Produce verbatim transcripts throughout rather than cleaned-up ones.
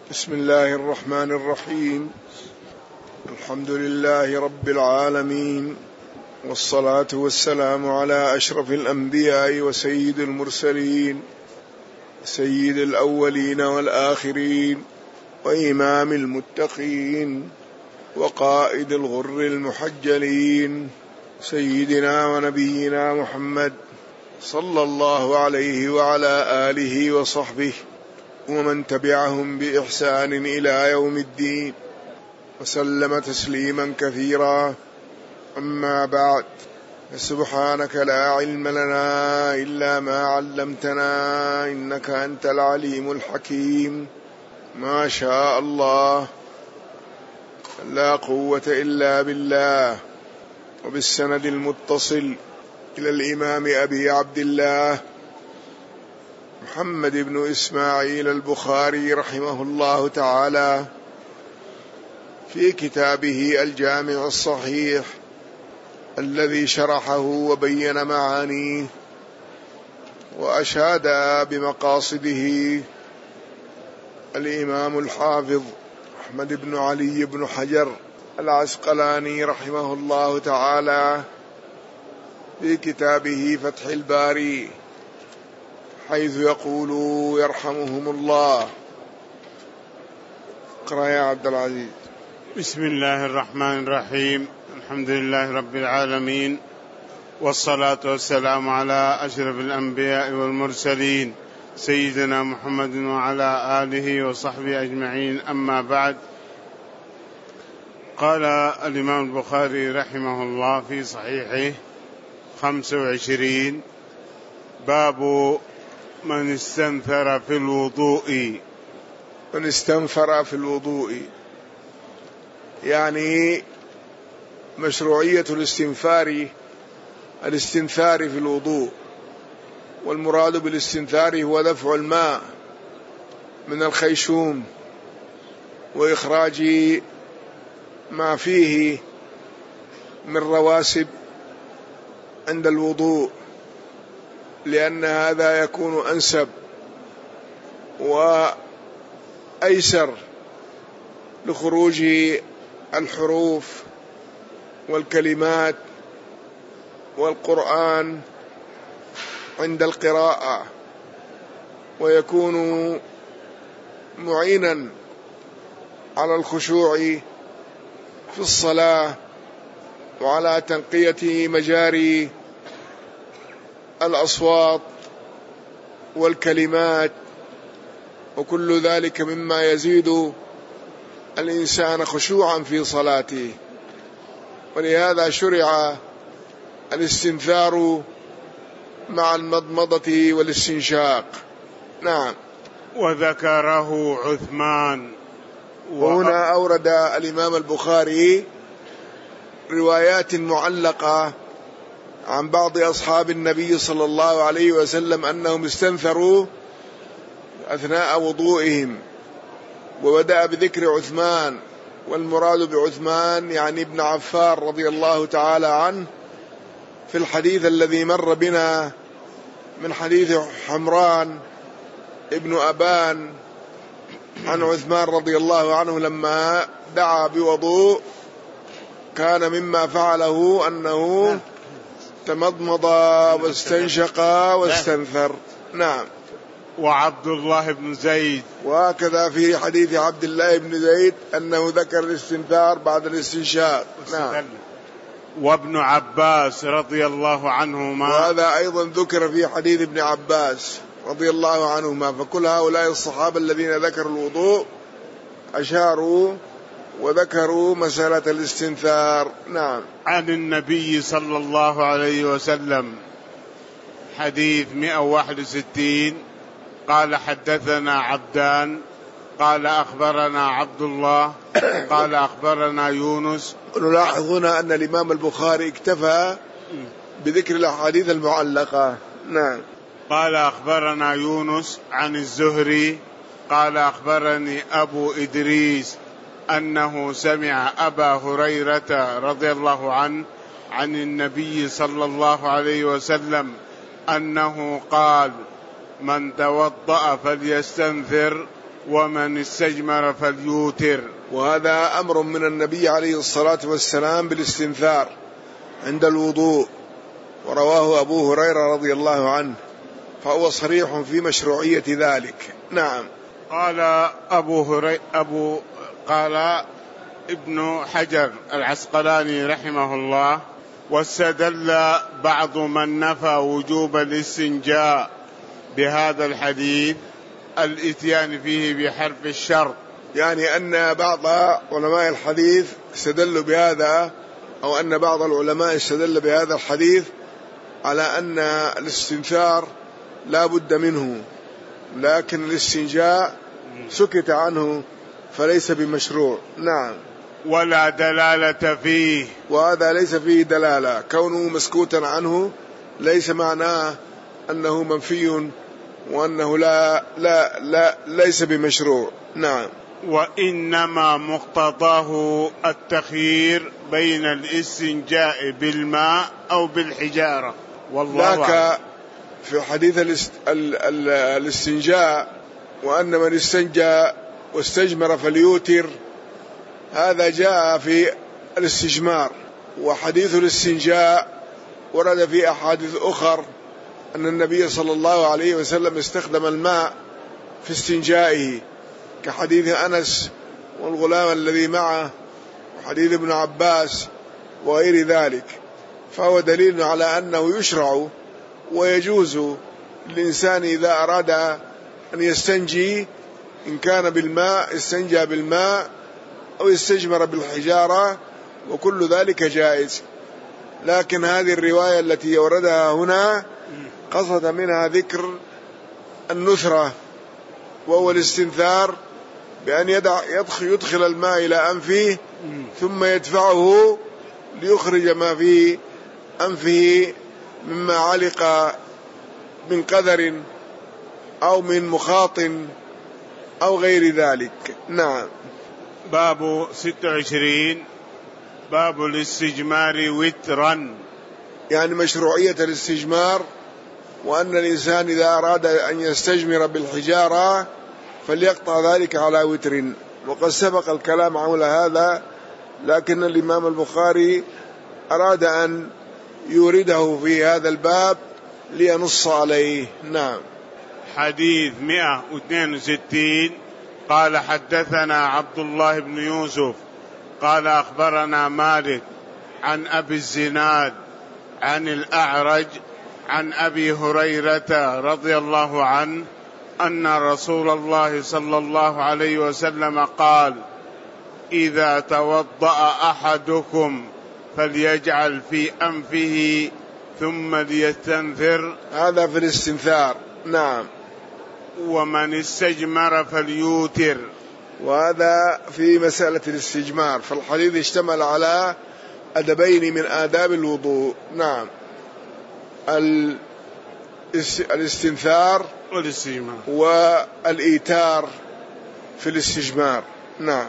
بسم الله الرحمن الرحيم. الحمد لله رب العالمين، والصلاة والسلام على أشرف الأنبياء وسيد المرسلين، سيد الأولين والآخرين، وإمام المتقين، وقائد الغر المحجلين، سيدنا ونبينا محمد صلى الله عليه وعلى آله وصحبه ومن تبعهم بإحسان إلى يوم الدين، وسلم تسليما كثيرا. أما بعد، سبحانك لا علم لنا إلا ما علمتنا إنك أنت العليم الحكيم. ما شاء الله، لا قوة إلا بالله. وبالسند المتصل إلى الإمام أبي عبد الله محمد بن إسماعيل البخاري رحمه الله تعالى في كتابه الجامع الصحيح الذي شرحه وبين معانيه وأشاد بمقاصده الإمام الحافظ أحمد بن علي بن حجر العسقلاني رحمه الله تعالى في كتابه فتح الباري، حيث يقول يرحمهم الله. اقرأ يا عبد العزيز. بسم الله الرحمن الرحيم. الحمد لله رب العالمين، والصلاة والسلام على أشرف الأنبياء والمرسلين سيدنا محمد وعلى آله وصحبه أجمعين. أما بعد، قال الإمام البخاري رحمه الله في صحيحه خمسة وعشرين: باب من استنثر في الوضوء. من استنثر في الوضوء يعني مشروعية الاستنثار الاستنثار في الوضوء، والمراد بالاستنثار هو دفع الماء من الخيشوم وإخراج ما فيه من رواسب عند الوضوء، لأن هذا يكون أنسب وأيسر لخروج الحروف والكلمات والقرآن عند القراءة، ويكون معينا على الخشوع في الصلاة وعلى تنقية مجاري الأصوات والكلمات، وكل ذلك مما يزيد الإنسان خشوعا في صلاته. ولهذا شرع الاستنثار مع المضمضة والاستنشاق. نعم. وذكره عثمان. وهنا أورد الإمام البخاري روايات معلقة عن بعض أصحاب النبي صلى الله عليه وسلم أنهم استنثروا أثناء وضوئهم، وبدأ بذكر عثمان، والمراد بعثمان يعني ابن عفان رضي الله تعالى عنه، في الحديث الذي مر بنا من حديث حمران ابن أبان عن عثمان رضي الله عنه لما دعا بوضوء كان مما فعله أنه تمضمض واستنشق واستنثر. نعم. وعبد الله بن زيد، وهكذا في حديث عبد الله بن زيد أنه ذكر الاستنثار بعد الاستنشاق. نعم. وابن عباس رضي الله عنهما، وهذا أيضا ذكر في حديث ابن عباس رضي الله عنهما. فكل هؤلاء الصحابة الذين ذكروا الوضوء أشاروا وذكروا مسألة الاستنثار. نعم. عن النبي صلى الله عليه وسلم حديث مئة وواحد وستين قال: حدثنا عبدان قال أخبرنا عبد الله قال أخبرنا يونس. نلاحظ هنا أن الإمام البخاري اكتفى بذكر الأحاديث المعلقة. نعم. قال أخبرنا يونس عن الزهري قال أخبرني أبو إدريس أنه سمع أبا هريرة رضي الله عنه عن النبي صلى الله عليه وسلم أنه قال: من توضأ فليستنثر ومن استجمر فليوتر. وهذا أمر من النبي عليه الصلاة والسلام بالاستنثار عند الوضوء، ورواه أبو هريرة رضي الله عنه، فهو صريح في مشروعية ذلك. نعم. قال أبو هريرة أبو قال ابن حجر العسقلاني رحمه الله: واستدل بعض من نفى وجوب الاستنجاء بهذا الحديث الاتيان فيه بحرف الشرط، يعني أن بعض علماء الحديث استدلوا بهذا، أو أن بعض العلماء استدل بهذا الحديث على أن الاستنثار لا بد منه، لكن الاستنجاء سكت عنه فليس بمشروع. نعم. ولا دلالة فيه، وهذا ليس فيه دلالة، كونه مسكوتا عنه ليس معناه أنه منفي وأنه لا لا لا ليس بمشروع. نعم. وإنما مقتضاه التخيير بين الاستنجاء بالماء أو بالحجارة، والله ذاك في حديث الاست... ال... ال... الاستنجاء، وأن من استنجى واستجمر فليوتر، هذا جاء في الاستجمار. وحديث الاستنجاء ورد في أحاديث أخر أن النبي صلى الله عليه وسلم استخدم الماء في استنجائه، كحديث أنس والغلام الذي معه، وحديث ابن عباس وغير ذلك، فهو دليل على أنه يشرع ويجوز للإنسان إذا أراد أن يستنجي إن كان بالماء استنجى بالماء أو يستجمر بالحجارة، وكل ذلك جائز. لكن هذه الرواية التي وردها هنا قصد منها ذكر النثرة، وهو الاستنثار بأن يدع يدخل, يدخل الماء إلى أنفه ثم يدفعه ليخرج ما في أنفه مما علق من قذر أو من مخاط أو غير ذلك. نعم. باب ستة وعشرين باب الاستجمار وترا، يعني مشروعية الاستجمار، وأن الإنسان إذا أراد أن يستجمر بالحجارة فليقطع ذلك على وتر. وقد سبق الكلام حول هذا، لكن الإمام البخاري أراد أن يورده في هذا الباب لينص عليه. نعم. حديث مئة واثنين وستين قال: حدثنا عبد الله بن يوسف قال أخبرنا مالك عن أبي الزناد عن الأعرج عن أبي هريرة رضي الله عنه أن رسول الله صلى الله عليه وسلم قال: إذا توضأ أحدكم فليجعل في أنفه ثم ليستنثر. هذا في الاستنثار. نعم. ومن استجمر فليوتر، وهذا في مسألة الاستجمار. فالحديث اشتمل على أدبين من آداب الوضوء. نعم. الاستنثار والإيتار في الاستجمار. نعم.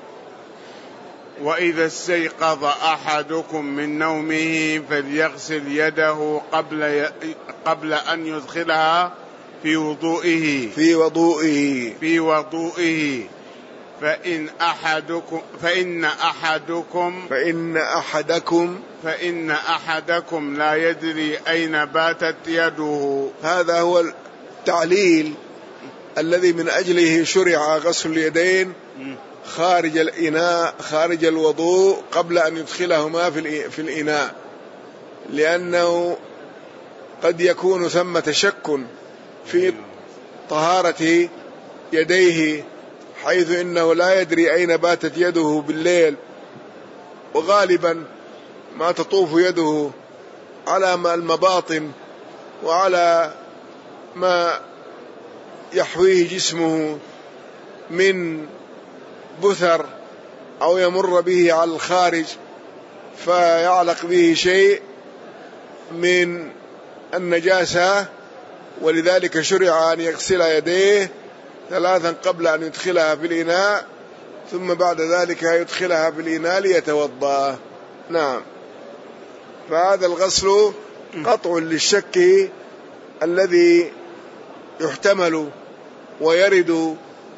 وإذا استيقظ أحدكم من نومه فليغسل يده قبل قبل أن يدخلها في وضوئه في وضوئه في وضوئه فإن أحدكم فإن أحدكم فإن أحدكم فإن أحدكم لا يدري أين باتت يده. هذا هو التعليل الذي من أجله شرع غسل اليدين خارج الإناء خارج الوضوء قبل أن يدخلهما في الإناء، لأنه قد يكون ثمة شك في طهارة يديه، حيث إنه لا يدري أين باتت يده بالليل، وغالبا ما تطوف يده على ما المباطن وعلى ما يحويه جسمه من بثر أو يمر به على الخارج فيعلق به شيء من النجاسة، ولذلك شرع أن يغسل يديه ثلاثا قبل أن يدخلها في الإناء، ثم بعد ذلك يدخلها في الإناء ليتوضأ. نعم. فهذا الغسل قطع للشك الذي يحتمل ويرد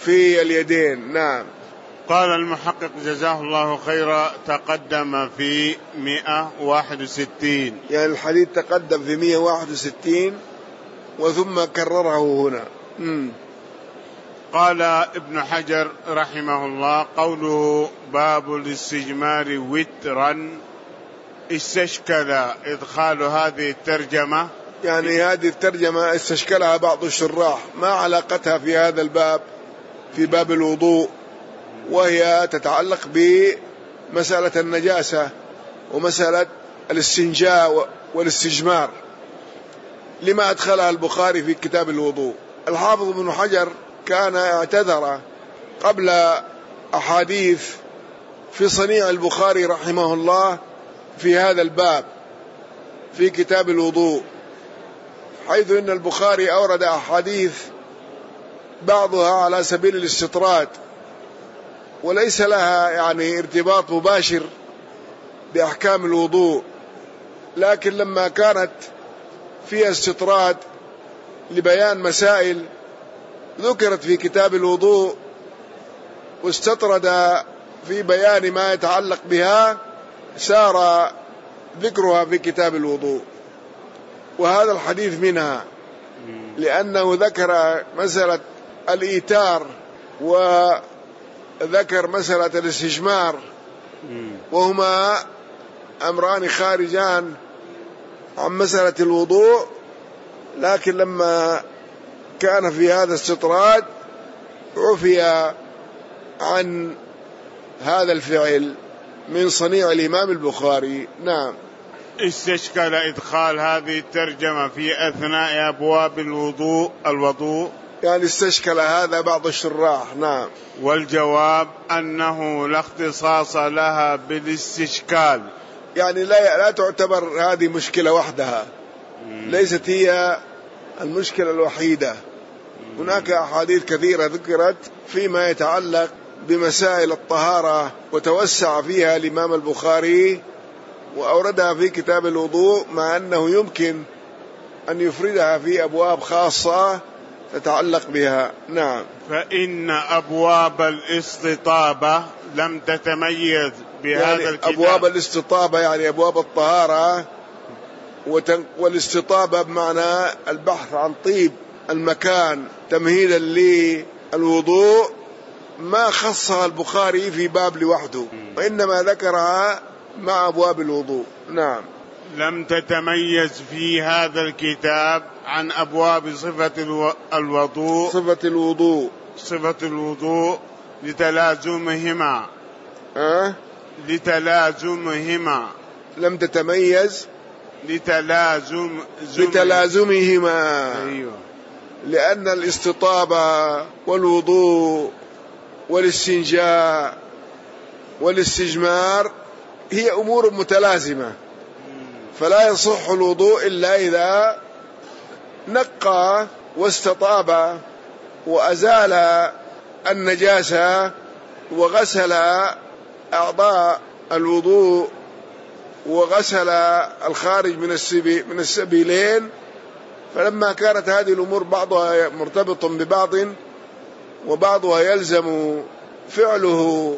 في اليدين. نعم. قال المحقق جزاه الله خيرا تقدم في مئة وواحد وستين، يعني الحديث تقدم في مئة وواحد وستين وثم كرره هنا. مم. قال ابن حجر رحمه الله قوله باب الاستجمار وترا استشكل إدخال هذه الترجمة، يعني هذه الترجمة استشكلها بعض الشراح، ما علاقتها في هذا الباب في باب الوضوء، وهي تتعلق بمسألة النجاسة ومسألة الاستنجاء والاستجمار، لما أدخلها البخاري في كتاب الوضوء. الحافظ ابن حجر كان اعتذر قبل أحاديث في صنيع البخاري رحمه الله في هذا الباب في كتاب الوضوء، حيث إن البخاري أورد أحاديث بعضها على سبيل الاستطراد وليس لها يعني ارتباط مباشر بأحكام الوضوء، لكن لما كانت فيها استطراد لبيان مسائل ذكرت في كتاب الوضوء واستطرد في بيان ما يتعلق بها سار ذكرها في كتاب الوضوء، وهذا الحديث منها، لأنه ذكر مسألة الإيتار وذكر مسألة الاستجمار، وهما أمران خارجان عن مسألة الوضوء، لكن لما كان في هذا استطراد عفي عن هذا الفعل من صنيع الإمام البخاري. نعم. استشكل إدخال هذه الترجمة في أثناء أبواب الوضوء الوضوء يعني استشكل هذا بعض الشراح. نعم. والجواب أنه لا اختصاص لها بالاستشكال، يعني لا لا تعتبر هذه مشكلة وحدها، ليست هي المشكلة الوحيدة، هناك أحاديث كثيرة ذكرت فيما يتعلق بمسائل الطهارة وتوسع فيها الإمام البخاري وأوردها في كتاب الوضوء، مع أنه يمكن أن يفردها في أبواب خاصة تتعلق بها. نعم. فإن أبواب الاستطابة لم تتميز بهذا يعني الكتاب. أبواب الاستطابة يعني أبواب الطهارة، والاستطابة بمعنى البحث عن طيب المكان تمهيدا للوضوء، ما خصها البخاري في باب لوحده، وإنما ذكرها مع أبواب الوضوء. نعم. لم تتميز في هذا الكتاب عن أبواب صفة الوضوء صفة الوضوء صفة الوضوء لتلازمهما أه؟ لتلازمهما لم تتميز لتلازم لتلازمهما. أيوه. لأن الاستطابة والوضوء والاستنجاء والاستجمار هي أمور متلازمة، فلا يصح الوضوء إلا إذا نقى واستطاب وأزال النجاسة وغسل أعضاء الوضوء وغسل الخارج من من السبيلين. فلما كانت هذه الأمور بعضها مرتبط ببعض وبعضها يلزم فعله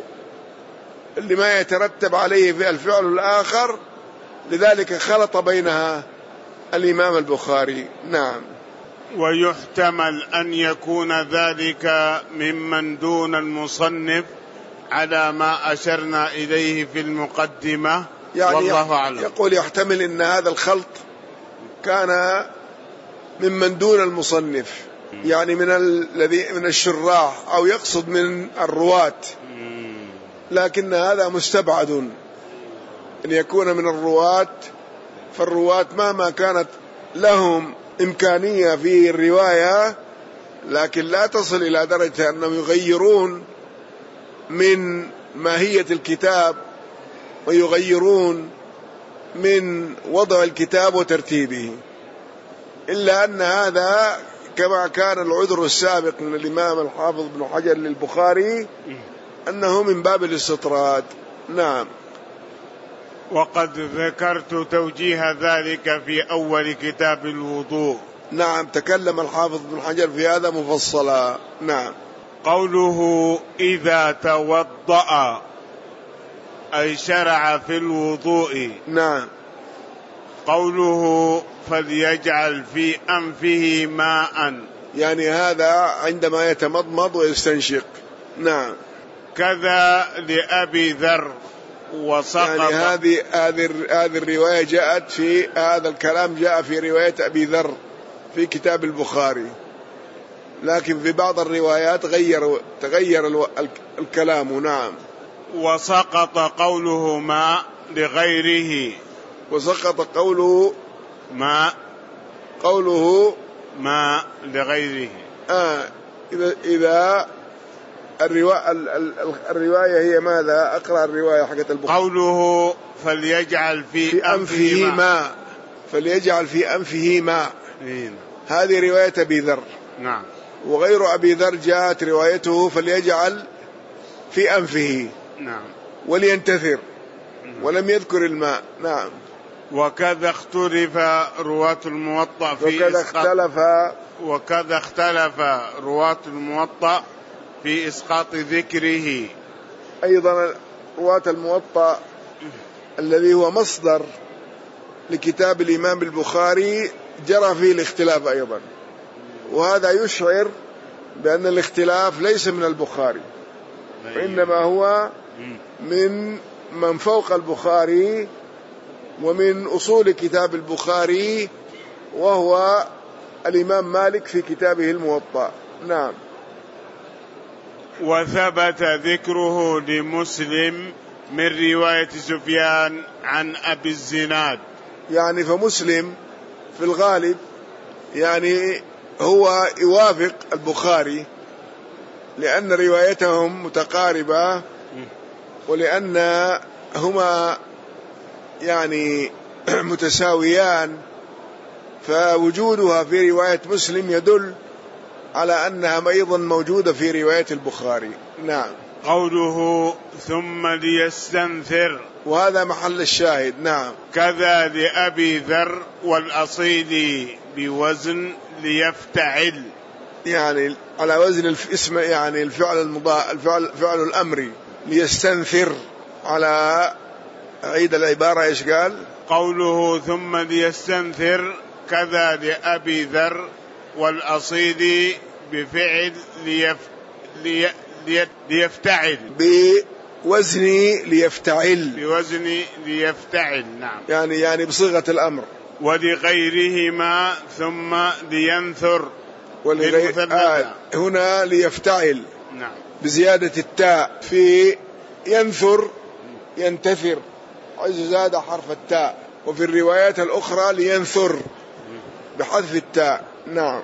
لما يترتب عليه في الفعل الآخر، لذلك خلط بينها الإمام البخاري. نعم. ويحتمل أن يكون ذلك ممن دون المصنف على ما أشرنا إليه في المقدمة، يعني والله أعلم. يقول يحتمل أن هذا الخلط كان ممن دون المصنف، يعني من الذي من الشراح، أو يقصد من الرواة، لكن هذا مستبعد أن يكون من الرواة، فالرواة مهما كانت لهم إمكانية في الرواية لكن لا تصل إلى درجة أنهم يغيرون من ماهية الكتاب ويغيرون من وضع الكتاب وترتيبه، إلا أن هذا كما كان العذر السابق من الإمام الحافظ ابن حجر للبخاري أنه من باب الاستطراد. نعم. وقد ذكرت توجيه ذلك في أول كتاب الوضوء. نعم. تكلم الحافظ ابن حجر في هذا مفصلا. نعم. قوله إذا توضأ أي شرع في الوضوء. نعم. قوله فليجعل في أنفه ماء يعني هذا عندما يتمضمض ويستنشق. نعم. كذا لأبي ذر وسقط. يعني هذه هذه هذه الرواية جاءت في هذا الكلام جاء في رواية أبي ذر في كتاب البخاري، لكن في بعض الروايات غير تغير الكلام. نعم. وسقط قوله ماء لغيره. وسقط قوله ماء قوله ماء لغيره. آه إذا إذا الرواية الرواية هي ماذا؟ أقرأ الرواية حقت البخاري. قوله فليجعل في, في أنفه ماء. ماء فليجعل في أنفه ماء. هذه رواية أبي ذر. نعم. وغير أبي ذر جاءت روايته فليجعل في أنفه. نعم. ولينتثر. ولم يذكر الماء. نعم. وكذا اختلف رواة الموطأ في وكذا اختلف وكذا اختلف رواة الموطأ في إسقاط ذكره. أيضا رواة الموطأ الذي هو مصدر لكتاب الإمام البخاري جرى فيه الاختلاف أيضا، وهذا يشعر بأن الاختلاف ليس من البخاري، وإنما هو من من فوق البخاري ومن أصول كتاب البخاري، وهو الإمام مالك في كتابه الموطأ. نعم. وثبت ذكره لمسلم من رواية سفيان عن أبي الزناد. يعني فمسلم في الغالب يعني هو يوافق البخاري لأن روايتهم متقاربة، ولأن هما يعني متساويان، فوجودها في رواية مسلم يدل على أنها أيضا موجودة في رواية البخاري. نعم. قوله ثم ليستنثر، وهذا محل الشاهد. نعم. كذا لأبي ذر والأصيلي بوزن ليفتعل، يعني على وزن الاسم، يعني الفعل المضاء الفعل فعل الأمر. ليستنثر على عيد العبارة إيش قال؟ قوله ثم ليستنثر كذا لأبي ذر والأصيلي بفعل ليف لي لي ليفتعل بوزن ليفتعل بوزن ليفتعل. نعم. يعني يعني بصيغة الأمر. ولغيرهما ثم لينثر ولغير آه هنا ليفتعل. نعم. بزيادة التاء في ينثر ينتثر، حيث زاد حرف التاء، وفي الروايات الأخرى لينثر بحذف التاء. نعم.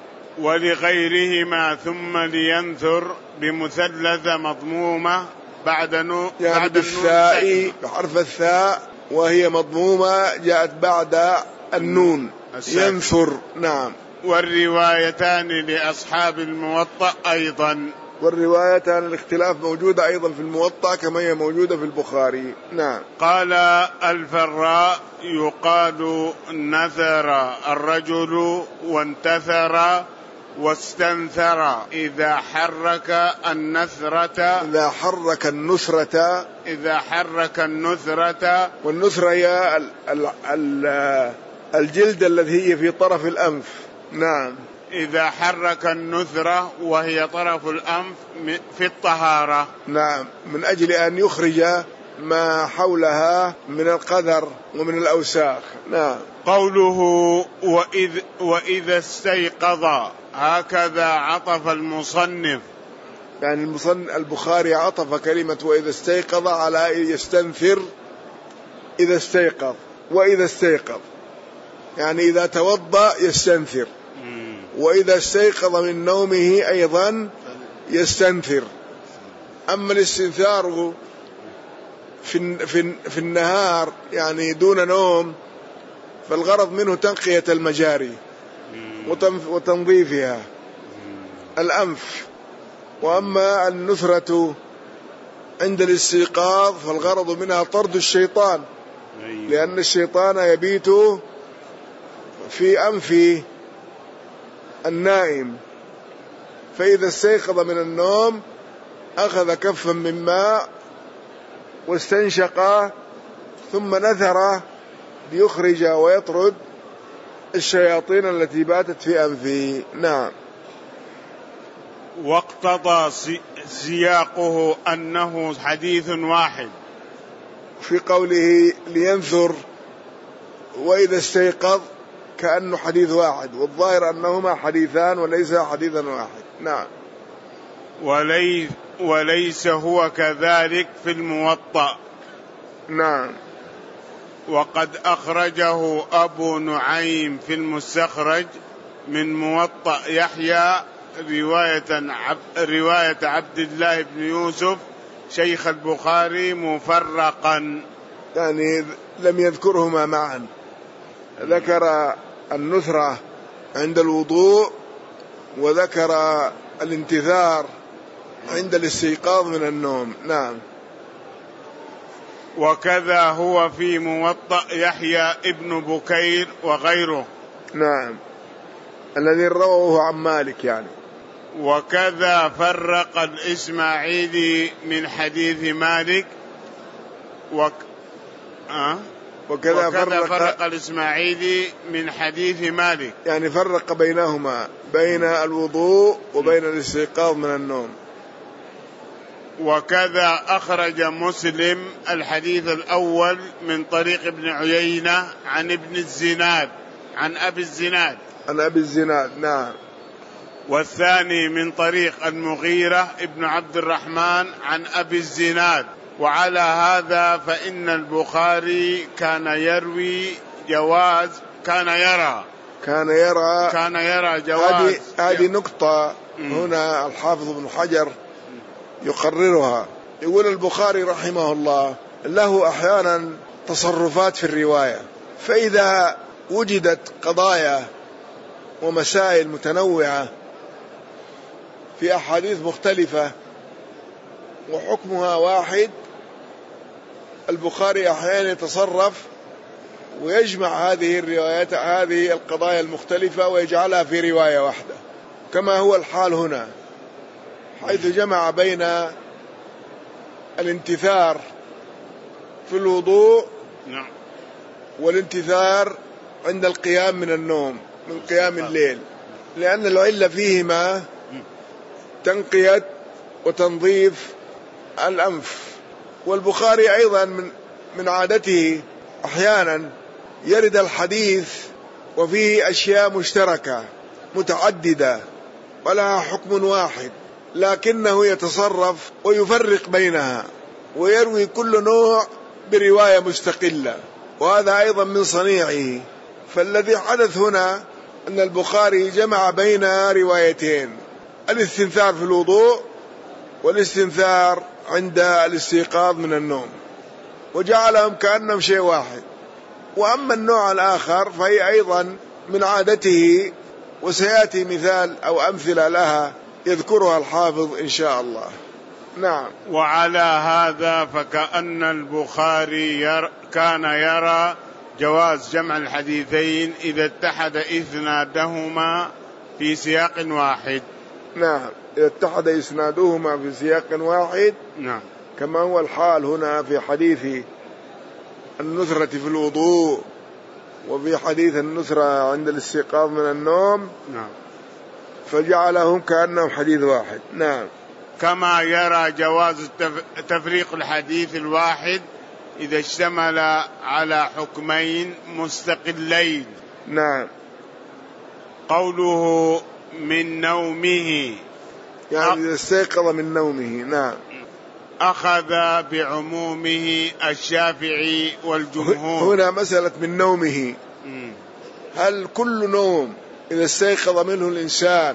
ولغيرهما ثم لينثر بمثلثة مضمومة بعد نو يعني بعد الثاء بحرف الثاء وهي مضمومة جاءت بعد النون ينثر. نعم. والروايتان لأصحاب الموطأ أيضا. والروايتان الاختلاف موجودة أيضا في الموطأ كما هي موجودة في البخاري. نعم. قال الفراء يقال نثر الرجل وانتثر واستنثر إذا حرك النثرة إذا حرك النثرة إذا حرك النثرة والنثرة هي ال ال ال الجلد الذي هي في طرف الأنف. نعم. إذا حرك النثرة وهي طرف الأنف في الطهارة. نعم. من أجل أن يخرج ما حولها من القذر ومن الأوساخ. نعم. قوله وإذ وإذا استيقظ، هكذا عطف المصنف، يعني المصنف البخاري عطف كلمة وإذا استيقظ على يستنثر إذا استيقظ، وإذا استيقظ يعني إذا توضأ يستنثر، وإذا استيقظ من نومه أيضا يستنثر. أما الاستنثار في في في النهار يعني دون نوم فالغرض منه تنقية المجاري وتنظيفها الأنف. وأما النثرة عند الاستيقاظ فالغرض منها طرد الشيطان، لأن الشيطان يبيت في أنف النائم، فإذا استيقظ من النوم أخذ كفا من ماء واستنشق ثم نثر ليخرج ويطرد الشياطين التي باتت في أنفه. نعم. واقتضى سياقه أنه حديث واحد في قوله لينثر وإذا استيقظ كأنه حديث واحد، والظاهر أنهما حديثان وليس حديثا واحد. نعم. وليس, وليس هو كذلك في الموطأ. نعم. وقد أخرجه أبو نعيم في المستخرج من موطأ يحيى رواية, عب رواية عبد الله بن يوسف شيخ البخاري مفرقا، يعني لم يذكرهما معا، ذكر النثرة عند الوضوء وذكر الانتثار عند الاستيقاظ من النوم. نعم. وكذا هو في موطأ يحيى ابن بكير وغيره. نعم، الذي رواه عن مالك يعني. وكذا فرق الإسماعيلي من حديث مالك وك... أه؟ وكذا, وكذا فرق... فرق الإسماعيلي من حديث مالك، يعني فرق بينهما بين الوضوء وبين الاستيقاظ من النوم. وكذا أخرج مسلم الحديث الأول من طريق ابن عيينة عن ابن الزناد عن أبي الزناد عن أبي الزناد. نعم. والثاني من طريق المغيرة ابن عبد الرحمن عن أبي الزناد. وعلى هذا فإن البخاري كان يروي جواز كان يرى كان يرى كان يرى جواز. هذه نقطة هنا الحافظ ابن حجر يقررها، يقول البخاري رحمه الله له أحيانا تصرفات في الرواية، فإذا وجدت قضايا ومسائل متنوعة في أحاديث مختلفة وحكمها واحد، البخاري أحيانا يتصرف ويجمع هذه الروايات هذه القضايا المختلفة ويجعلها في رواية واحدة، كما هو الحال هنا، حيث جمع بين الانتثار في الوضوء والانتثار عند القيام من النوم من قيام الليل، لأن العلة فيهما تنقية وتنظيف الأنف. والبخاري أيضا من من عادته أحيانا يرد الحديث وفيه أشياء مشتركة متعددة ولها حكم واحد، لكنه يتصرف ويفرق بينها ويروي كل نوع برواية مستقلة، وهذا أيضا من صنيعه. فالذي حدث هنا أن البخاري جمع بين روايتين، الاستنثار في الوضوء والاستنثار عند الاستيقاظ من النوم، وجعلهم كأنهم شيء واحد. وأما النوع الآخر فهي أيضا من عادته، وسيأتي مثال أو أمثلة لها يذكرها الحافظ إن شاء الله. نعم. وعلى هذا فكأن البخاري ير كان يرى جواز جمع الحديثين إذا اتحد إسنادهما في سياق واحد. نعم، إذا اتحد إسنادهما في سياق واحد. نعم. كما هو الحال هنا في حديث النثرة في الوضوء وفي حديث النثرة عند الاستيقاظ من النوم. نعم. فجعلهم كأنهم حديث واحد. نعم. كما يرى جواز تفريق الحديث الواحد إذا اشتمل على حكمين مستقلين. نعم. قوله من نومه يعني إذا استيقظ من نومه. نعم. أخذ بعمومه الشافعي والجمهور. هنا مسألة من نومه، هل كل نوم إذا استيقظ منه الإنسان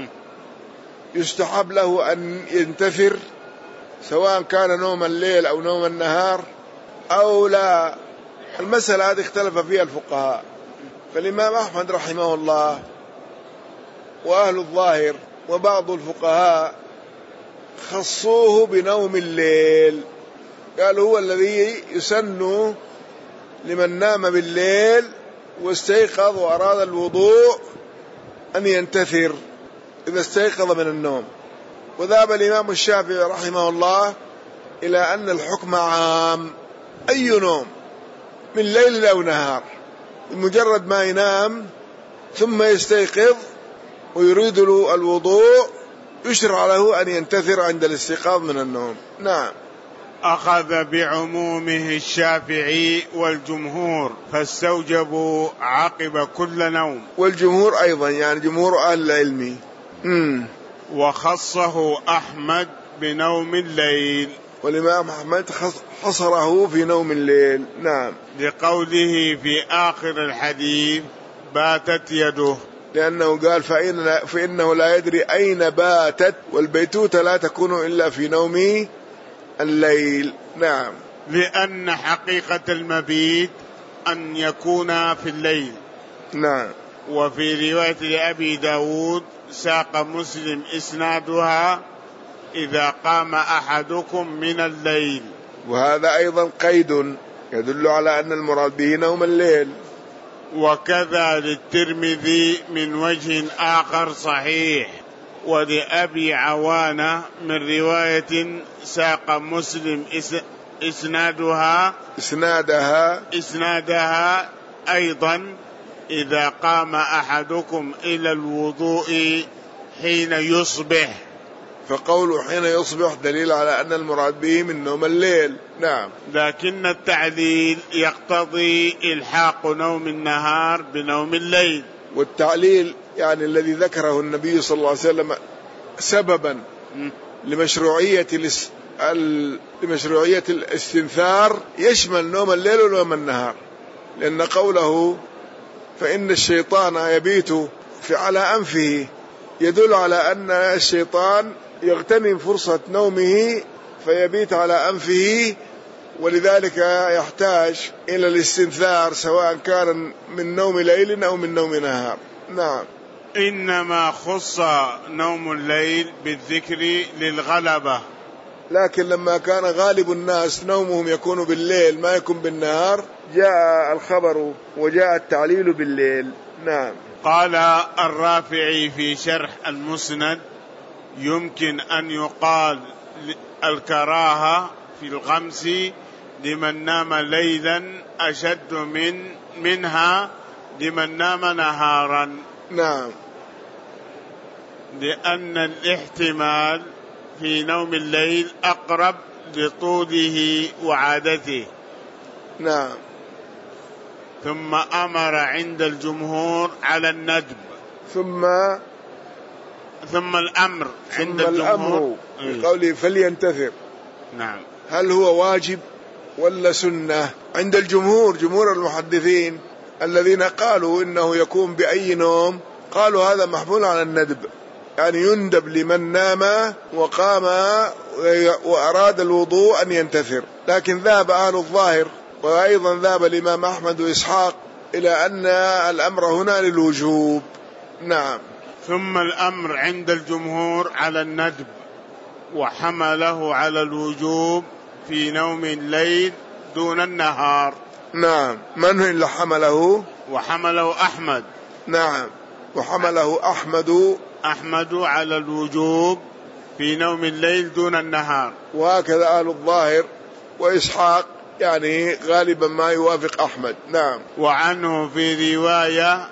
يستحب له أن ينتثر سواء كان نوم الليل أو نوم النهار أو لا؟ المسألة هذه اختلف فيها الفقهاء، فالإمام أحمد رحمه الله وأهل الظاهر وبعض الفقهاء خصوه بنوم الليل، قالوا هو الذي يسن لمن نام بالليل واستيقظ وأراد الوضوء أن ينتثر إذا استيقظ من النوم. وذهب الإمام الشافعي رحمه الله إلى أن الحكم عام، أي نوم من ليل أو نهار، مجرد ما ينام ثم يستيقظ ويريد الوضوء يشرع له أن ينتثر عند الاستيقاظ من النوم. نعم. أخذ بعمومه الشافعي والجمهور فاستوجبوا عقب كل نوم، والجمهور أيضا يعني جمهور أهل العلم. مم. وخصه أحمد بنوم الليل، والإمام أحمد حصره في نوم الليل. نعم. لقوله في آخر الحديث باتت يده، لأنه قال فإن فإنه لا يدري أين باتت، والبيتوتة لا تكون إلا في نوم الليل. نعم. لأن حقيقة المبيت أن يكون في الليل. نعم. وفي رواية لأبي داود ساق مسلم إسنادها إذا قام أحدكم من الليل، وهذا أيضا قيد يدل على أن المراد به نوم الليل. وكذا للترمذي من وجه آخر صحيح، ولأبي عوانة من رواية ساق مسلم إسنادها إسنادها إسنادها أيضا إذا قام أحدكم إلى الوضوء حين يصبح. فقوله حين يصبح دليل على أن المراد به من نوم الليل. نعم. لكن التعليل يقتضي إلحاق نوم النهار بنوم الليل، والتعليل يعني الذي ذكره النبي صلى الله عليه وسلم سببا لمشروعية لمشروعية الاستنثار يشمل نوم الليل ونوم النهار، لأن قوله فإن الشيطان يبيت في على أنفه يدل على أن الشيطان يغتنم فرصة نومه فيبيت على أنفه، ولذلك يحتاج إلى الاستنثار سواء كان من نوم ليل أو من نوم نهار. نعم. إنما خص نوم الليل بالذكر للغلبة، لكن لما كان غالب الناس نومهم يكون بالليل ما يكون بالنهار جاء الخبر وجاء التعليل بالليل. نعم. قال الرافعي في شرح المسند يمكن أن يقال الكراهة في الغمس لمن نام ليلا أشد من منها لمن نام نهارا. نعم. لأن الاحتمال في نوم الليل أقرب لطوله وعادته. نعم. ثم أمر عند الجمهور على الندب. ثم ثم الأمر عند ثم الجمهور بقوله فلينتثر. نعم. هل هو واجب ولا سنة؟ عند الجمهور جمهور المحدثين الذين قالوا إنه يكون بأي نوم قالوا هذا محمول على الندب، يعني يندب لمن نام وقام وأراد الوضوء أن ينتثر. لكن ذهب أهل الظاهر وأيضا ذهب الإمام أحمد وإسحاق إلى أن الأمر هنا للوجوب. نعم. ثم الأمر عند الجمهور على الندب، وحمله على الوجوب في نوم الليل دون النهار. نعم. من اللي حمله؟ وحمله أحمد. نعم. وحمله أحمد أحمد على الوجوب في نوم الليل دون النهار، وهكذا أهل الظاهر وإسحاق يعني غالبا ما يوافق أحمد. نعم. وعنه في رواية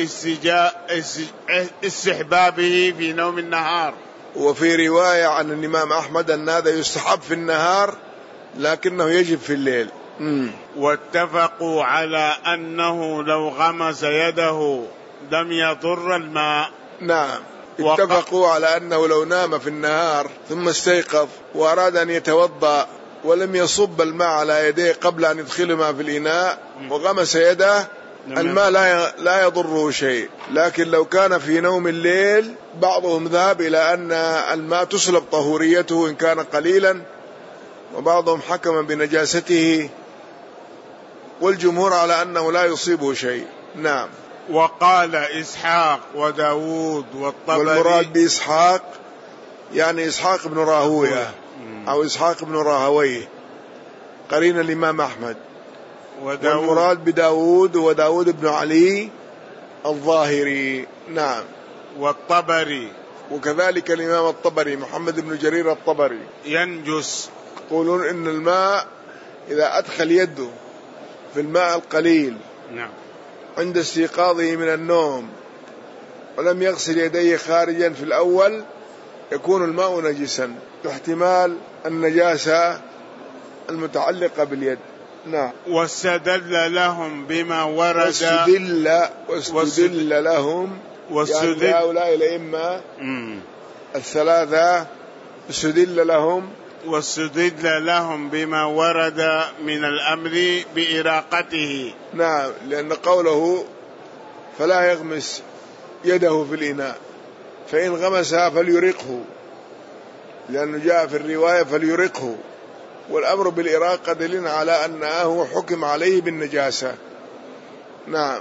استحبابه في نوم النهار، وفي رواية عن الإمام أحمد أن هذا يستحب في النهار لكنه يجب في الليل. مم. واتفقوا على أنه لو غمس يده لم يضر الماء. نعم. اتفقوا على أنه لو نام في النهار ثم استيقظ وأراد أن يتوضأ ولم يصب الماء على يديه قبل أن يدخلهما في الإناء وغمس يده الماء لا لا يضره شيء. لكن لو كان في نوم الليل بعضهم ذهب إلى أن الماء تسلب طهوريته إن كان قليلا، وبعضهم حكم بنجاسته، والجمهور على أنه لا يصيبه شيء. نعم. وقال إسحاق وداود والطبري، والمراد بإسحاق يعني إسحاق بن راهويه أو إسحاق بن راهويه قرين الإمام أحمد، والمراد بداود وداود بن علي الظاهري. نعم. والطبري وكذلك الإمام الطبري محمد بن جرير الطبري ينجس، يقولون إن الماء إذا أدخل يده في الماء القليل نعم عند استيقاظه من النوم ولم يغسل يديه خارجا في الأول يكون الماء نجسا، باحتمال النجاسة المتعلقة باليد. نعم. واستدل لهم بما ورد واستدل واستدل لهم واستدل يعني هؤلاء الأئمة الثلاثة استدل لهم واستدل لهم بما ورد من الأمر بإراقته. نعم، لأن قوله فلا يغمس يده في الإناء، فإن غمسها فليرقه، لأنه جاء في الرواية فليرقه، والأمر بالإراقة دليل على أنه حكم عليه بالنجاسة. نعم.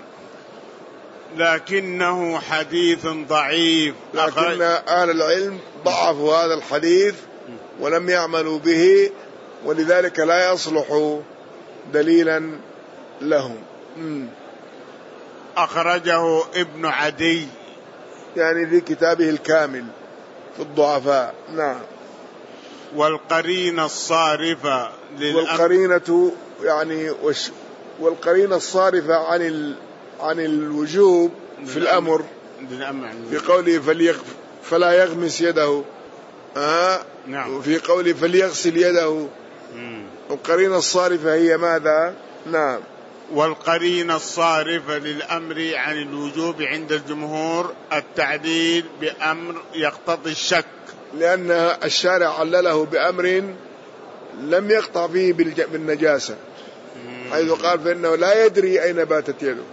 لكنه حديث ضعيف، لكن أهل العلم ضعفوا هذا الحديث ولم يعملوا به، ولذلك لا يصلح دليلا لهم. م. أخرجه ابن عدي يعني في كتابه الكامل في الضعفاء. نعم. والقرينة الصارفة والقرينة يعني وش والقرينة الصارفة عن ال عن الوجوب في الأمر في قوله فليغ فلا يغمس يده، آه نعم. وفي قوله فليغسل يده. مم. والقرينة الصارفة هي ماذا؟ نعم. والقرينة الصارفة للأمر عن الوجوب عند الجمهور التعليل بأمر يقتضي الشك، لأن الشارع علله بأمر لم يقطع فيه بالنجاسة، حيث قال فإنه لا يدري أين باتت يده،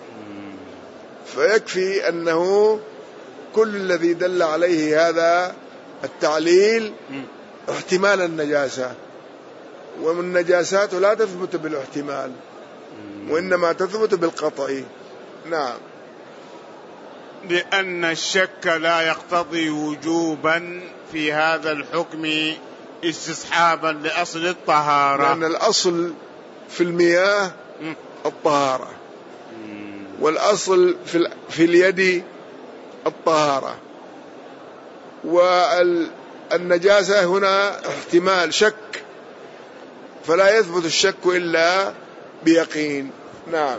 فيكفي أنه كل الذي دل عليه هذا التعليل احتمال النجاسة، ومن النجاسات لا تثبت بالاحتمال وإنما تثبت بالقطع. نعم. لأن الشك لا يقتضي وجوبا في هذا الحكم استصحابا لأصل الطهارة، لأن الأصل في المياه الطهارة، والأصل في, في اليد الطهارة، والنجاسة هنا احتمال شك، فلا يثبت الشك إلا بيقين. نعم.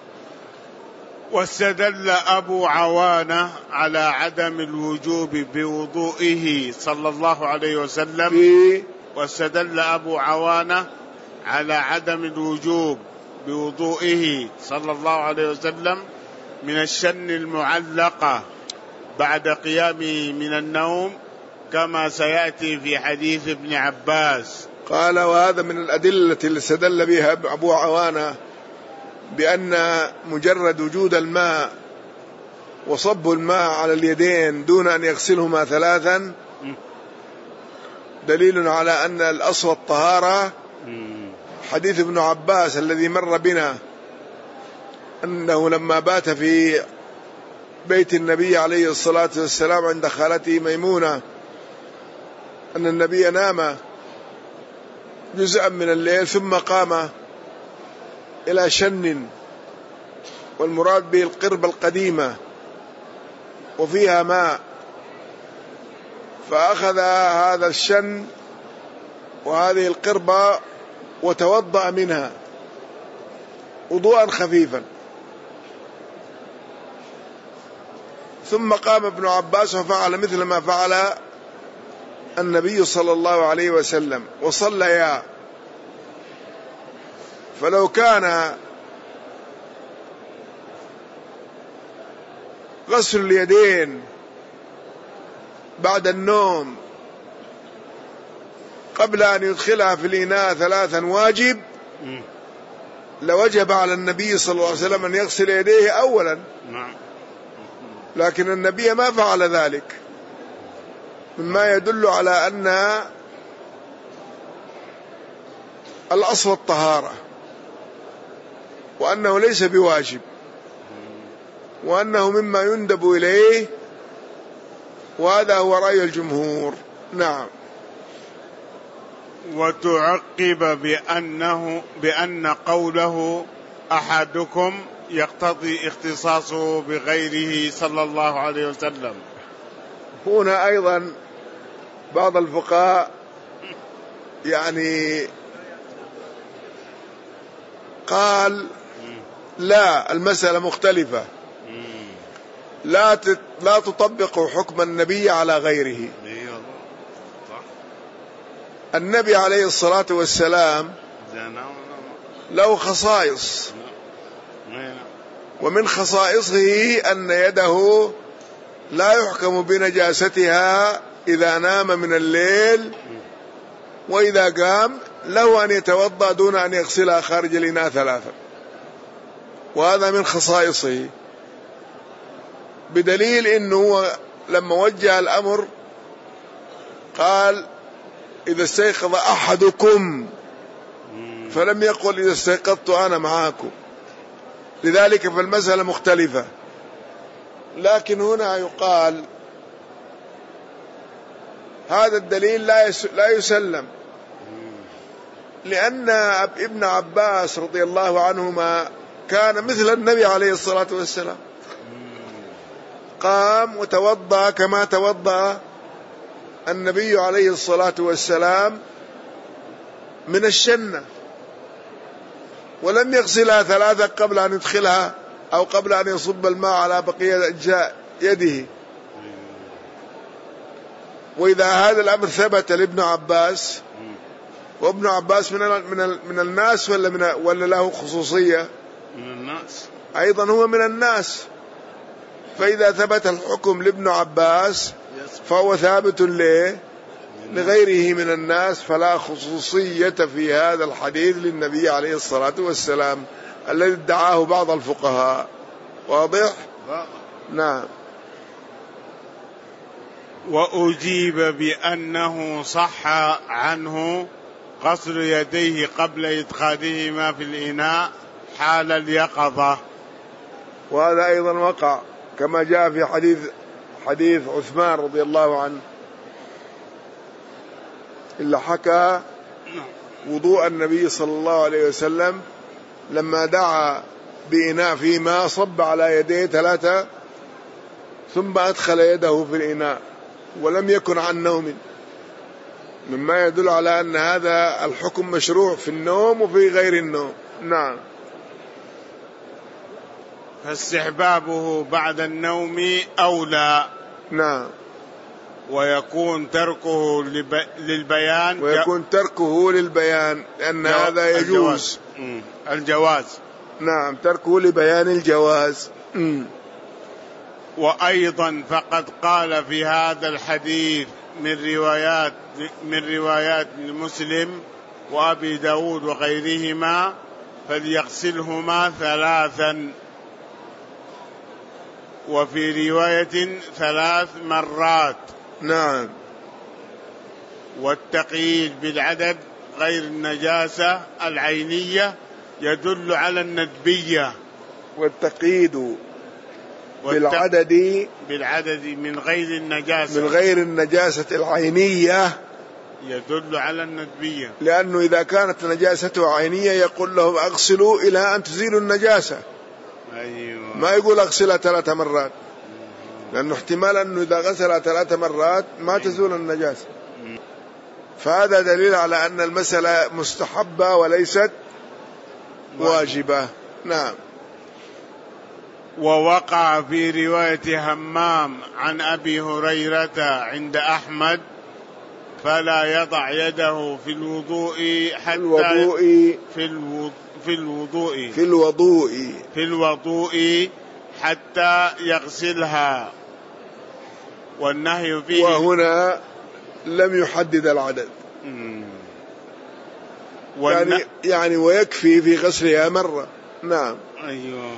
واستدل أبو عوانة على عدم الوجوب بوضوئه صلى الله عليه وسلم في واستدل أبو عوانة على عدم الوجوب بوضوئه صلى الله عليه وسلم من الشن المعلقة بعد قيامه من النوم، كما سيأتي في حديث ابن عباس. قال وهذا من الأدلة التي استدل بها أبو عوانة بأن مجرد وجود الماء وصب الماء على اليدين دون أن يغسلهما ثلاثا دليل على أن الأصل الطهارة. حديث ابن عباس الذي مر بنا أنه لما بات في بيت النبي عليه الصلاة والسلام عند خالته ميمونة أن النبي نام جزءا من الليل ثم قام إلى شن، والمراد به القربة القديمة وفيها ماء، فأخذ هذا الشن وهذه القربة وتوضأ منها وضوءا خفيفا، ثم قام ابن عباس وفعل مثل ما فعل النبي صلى الله عليه وسلم وصليا. فلو كان غسل اليدين بعد النوم قبل أن يدخلها في الإناء ثلاثا واجب لوجب على النبي صلى الله عليه وسلم أن يغسل يديه أولا، لكن النبي ما فعل ذلك، مما يدل على أن الأصل الطهارة وأنه ليس بواجب، وأنه مما يندب إليه، وهذا هو رأي الجمهور. نعم. وتعقب بأنه بأن قوله أحدكم يقتضي اختصاصه بغيره صلى الله عليه وسلم. هنا أيضا بعض الفقهاء يعني قال لا، المسألة مختلفة، لا لا تطبق حكم النبي على غيره. النبي عليه الصلاة والسلام له خصائص، ومن خصائصه أن يده لا يحكم بنجاستها إذا نام من الليل، وإذا قام له أن يتوضأ دون أن يغسلها خارج الإناء ثلاثة، وهذا من خصائصه، بدليل أنه لما وجه الأمر قال إذا استيقظ أحدكم، فلم يقل إذا استيقظت أنا معاكم، لذلك فالمسألة مختلفة. لكن هنا يقال هذا الدليل لا يسلم، لأن ابن عباس رضي الله عنهما كان مثل النبي عليه الصلاة والسلام، قام وتوضأ كما توضأ النبي عليه الصلاة والسلام من الشنة، ولم يغسلها ثلاثة قبل أن يدخلها أو قبل أن يصب الماء على بقية أجزاء يده. وإذا هذا الأمر ثبت لابن عباس، وابن عباس من من من الناس ولا من ولا له خصوصية؟ من الناس أيضا، هو من الناس، فإذا ثبت الحكم لابن عباس فهو ثابت له لغيره من الناس، فلا خصوصية في هذا الحديث للنبي عليه الصلاة والسلام الذي ادعاه بعض الفقهاء. واضح؟ نعم. وأجيب بأنه صح عنه غسل يديه قبل إدخالهما في الإناء حال اليقظة، وهذا أيضا وقع كما جاء في حديث حديث عثمان رضي الله عنه، إلا حكى وضوء النبي صلى الله عليه وسلم لما دعا بإناء فيه ماء صب على يديه ثلاثة ثم أدخل يده في الإناء ولم يكن عن نوم، مما يدل على أن هذا الحكم مشروع في النوم وفي غير النوم. نعم. فاستحبابه بعد النوم أولى. نعم. ويكون تركه للبيان ويكون تركه للبيان لأن هذا يجوز. الجواز. الجواز. نعم، تركه لبيان الجواز. م. وأيضا فقد قال في هذا الحديث من روايات من روايات مسلم وأبي داود وغيرهما فليغسلهما ثلاثا، وفي رواية ثلاث مرات. نعم. والتقييد بالعدد غير النجاسة العينية يدل على الندبية. والتقييد بالعدد بالعدد من غير النجاسة من غير النجاسة العينية يدل على الندبية، لأنه إذا كانت نجاسته عينية يقول لهم أغسلوا إلى أن تزيلوا النجاسة. أيوة. ما يقول أغسلها ثلاث مرات، لأنه احتمال أنه إذا غسلها ثلاث مرات ما تزول النجاسة. فهذا دليل على أن المسألة مستحبة وليست واجبة. نعم. ووقع في رواية همام عن أبي هريرة عند أحمد فلا يضع يده في الوضوء حتى الوضوء في الوضوء في الوضوء في الوضوء في الوضوء حتى يغسلها، والنهي فيه. وهنا لم يحدد العدد، والن... يعني يعني ويكفي في غسلها مرة. نعم. أيوه.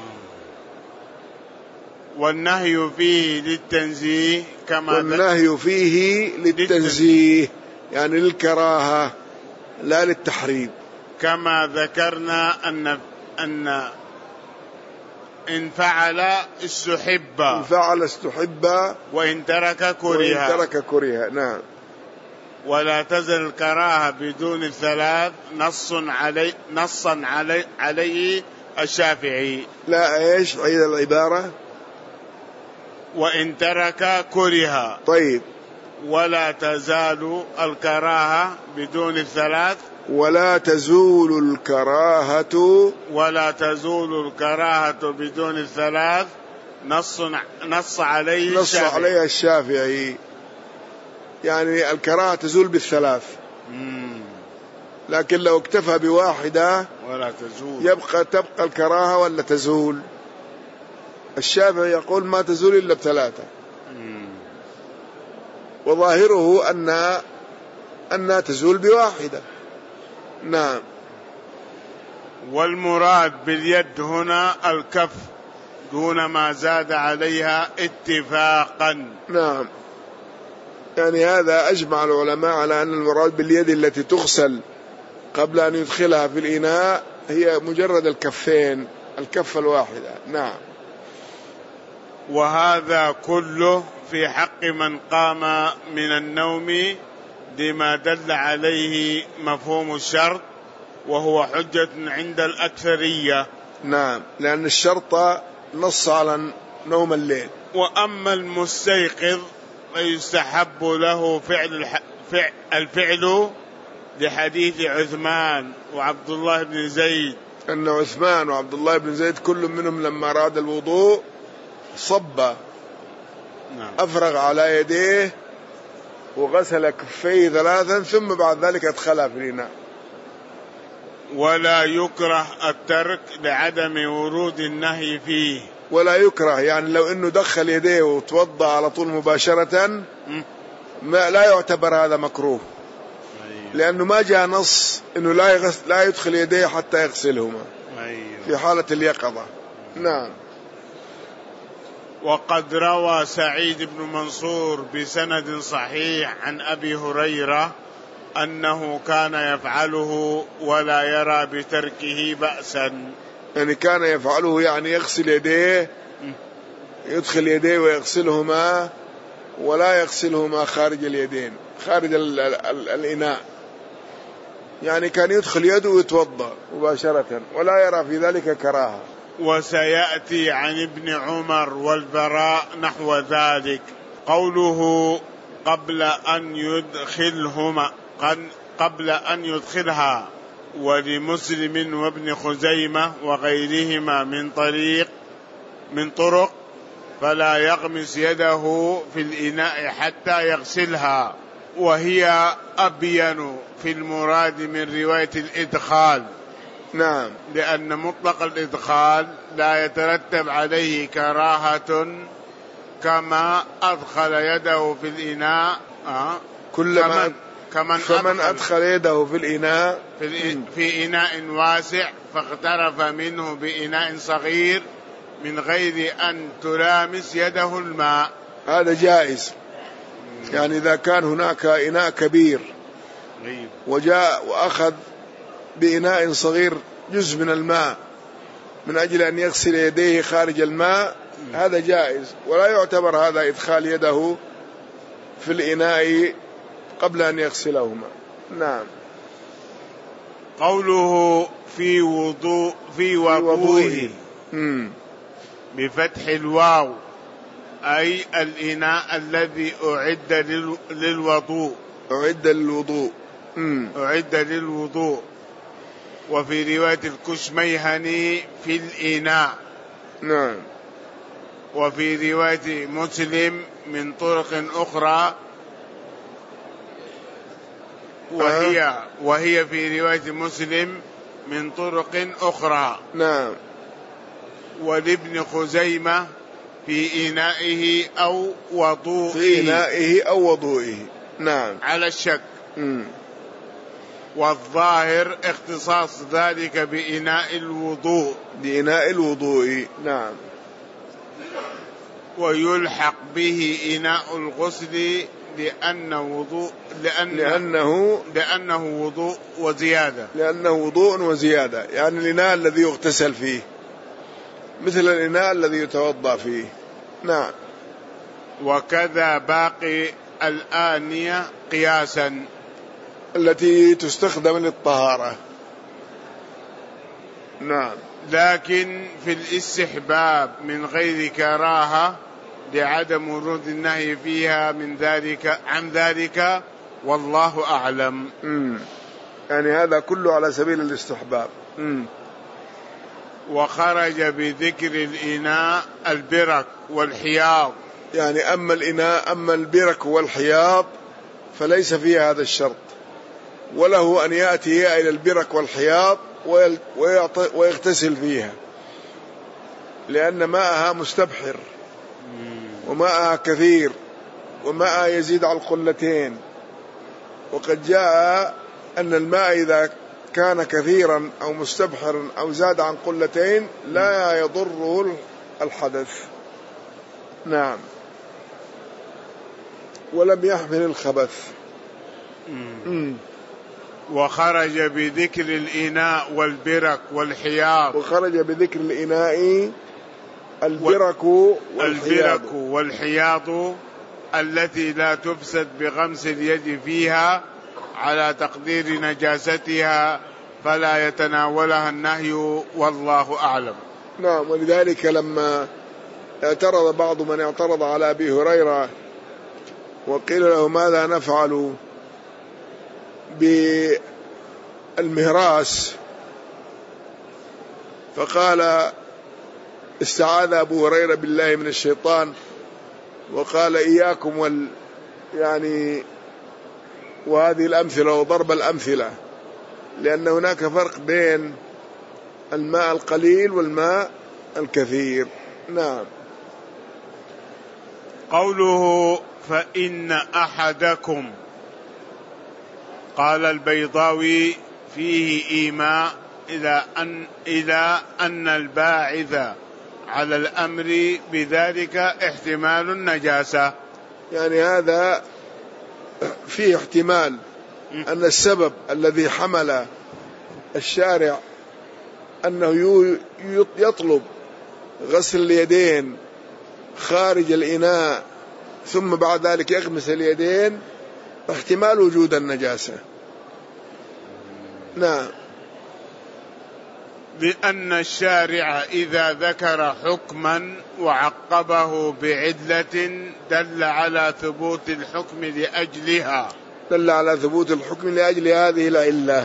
والنهي فيه للتنزيه كما والنهي فيه للتنزيه يعني للكراهة لا للتحريم، كما ذكرنا أن أن إن فعل استحب إن فعل استحب وإن ترك كره وإن ترك كره. نعم. ولا تزل الكراهة بدون الثلاث نص علي نصا علي عليه الشافعي. لا إيش عيد العبارة وإن ترك كره. طيب. ولا تزال الكراهة بدون الثلاث. ولا تزول الكراهة ولا تزول الكراهة بدون الثلاث نص نص عليه نص الشافعي. عليها الشافعي، يعني الكراهة تزول بالثلاث. مم. لكن لو اكتفى بواحدة ولا تزول يبقى تبقى الكراهة ولا تزول. الشافعي يقول ما تزول إلا بثلاثة. مم. وظاهره أن أنها تزول بواحدة. نعم. والمراد باليد هنا الكف دون ما زاد عليها اتفاقا. نعم، يعني هذا أجمع العلماء على أن المراد باليد التي تغسل قبل أن يدخلها في الإناء هي مجرد الكفين، الكفة الواحدة. نعم. وهذا كله في حق من قام من النوم لما دل عليه مفهوم الشرط، وهو حجة عند الأكثرية. نعم، لأن الشرط نص على نوم الليل. وأما المستيقظ فيستحب له فعل الفعل لحديث عثمان وعبد الله بن زيد، أن عثمان وعبد الله بن زيد كل منهم لما أراد الوضوء صب، نعم، أفرغ على يديه وغسل كفيه ثلاثا ثم بعد ذلك أدخلها في الإناء. ولا يكره الترك لعدم ورود النهي فيه. ولا يكره يعني لو أنه دخل يديه وتوضأ على طول مباشرة ما لا يعتبر هذا مكروه، لأنه ما جاء نص أنه لا يغسل لا يدخل يديه حتى يغسلهما في حالة اليقظة. نعم. وقد روى سعيد بن منصور بسند صحيح عن أبي هريرة أنه كان يفعله ولا يرى بتركه بأسا. يعني كان يفعله يعني يغسل يديه، يدخل يديه ويغسلهما ولا يغسلهما خارج اليدين، خارج ال ال ال الإناء، يعني كان يدخل يده ويتوضأ مباشرة ولا يرى في ذلك كراهة. وسيأتي عن ابن عمر والبراء نحو ذلك. قوله قبل أن يدخلهما قبل أن يدخلها، ولمسلم وابن خزيمة وغيرهما من طريق من طرق فلا يغمس يده في الإناء حتى يغسلها، وهي أبين في المراد من رواية الإدخال. نعم. لأن مطلق الإدخال لا يترتب عليه كراهة كما أدخل يده في الإناء آه كلما كمن فمن أدخل, أدخل يده في الإناء في, في إناء واسع فاغترف منه بإناء صغير من غير أن تلامس يده الماء، هذا جائز. يعني إذا كان هناك إناء كبير وجاء وأخذ بإناء صغير جزء من الماء من أجل أن يغسل يديه خارج الماء، هذا جائز، ولا يعتبر هذا إدخال يده في الإناء قبل أن يغسلهما. نعم. قوله في وضوء في وضوءه بفتح الواو أي الإناء الذي أعد للوضوء أعد للوضوء أعد للوضوء وفي رواية الكشميهني في الإناء. نعم. وفي رواية مسلم من طرق أخرى وهي وهي في رواية مسلم من طرق أخرى. نعم. ولابن خزيمة في إنائه أو وضوئه في إنائه أو وضوئه. نعم. على الشك. م. والظاهر اختصاص ذلك بإناء الوضوء بإناء الوضوء. نعم. ويلحق به إناء الغسل لأنه وضوء لأن لأنه لأنه وضوء وزيادة لأنه وضوء وزيادة، يعني الإناء الذي يغتسل فيه مثل الإناء الذي يتوضأ فيه. نعم. وكذا باقي الآنية قياسا التي تستخدم للطهارة. نعم. لكن في الاستحباب من غير كراهة لعدم ورود النهي فيها من ذلك عن ذلك، والله أعلم. مم. يعني هذا كله على سبيل الاستحباب. مم. وخرج بذكر الإناء البرك والحياض. يعني أما الإناء أما البرك والحياض فليس فيها هذا الشرط، وله أن يأتي إلى البرك والحياض ويغتسل فيها، لأن ماءها مستبحر وماءها كثير وماءها يزيد على القلتين. وقد جاء أن الماء إذا كان كثيرا أو مستبحرا أو زاد عن قلتين لا يضره الحدث. نعم. ولم يحمل الخبث. مم. وخرج بذكر الإناء والبرك والحياض. وخرج بذكر الإناء البرك والحياض. البرك والحياض التي لا تفسد بغمس اليد فيها على تقدير نجاستها، فلا يتناولها النهي، والله أعلم. نعم. ولذلك لما اعترض بعض من اعترض على أبي هريرة وقيل له ماذا نفعل بالمهراس، فقال استعاذ أبو هريرة بالله من الشيطان وقال إياكم وال يعني وهذه الأمثلة وضرب الأمثلة، لأن هناك فرق بين الماء القليل والماء الكثير. نعم. قوله فإن أحدكم، قال البيضاوي فيه إيماء إلى أن, إلى أن الباعث على الأمر بذلك احتمال النجاسة. يعني هذا فيه احتمال أن السبب الذي حمل الشارع أنه يطلب غسل اليدين خارج الإناء ثم بعد ذلك يغمس اليدين احتمال وجود النجاسة. نعم. لأن الشارع إذا ذكر حكما وعقبه بعدلة دل على ثبوت الحكم لأجلها دل على ثبوت الحكم لأجل هذه العلة.